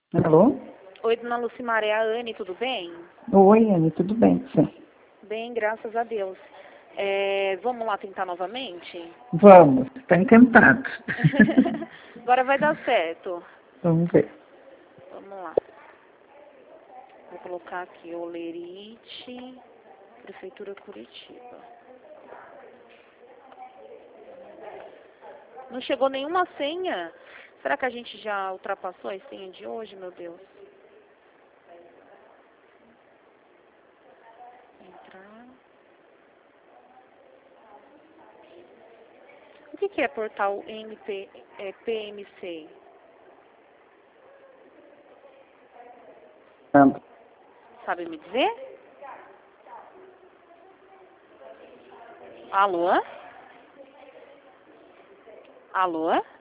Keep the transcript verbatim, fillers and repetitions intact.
Alô? Oi, dona Lucimara, é a Anne, tudo bem? Oi, Anne, tudo bem? Sim. Bem, graças a Deus. É, vamos lá tentar novamente? Vamos, está encantado. Agora vai dar certo. Vamos ver. Vamos lá. Vou colocar aqui Olerite, Prefeitura Curitiba. Não chegou nenhuma senha? Será que a gente já ultrapassou a senha de hoje, meu Deus? Entrar. O que que é portal M P, é, P M C? Vamos. Sabe me dizer? Alô? Alô?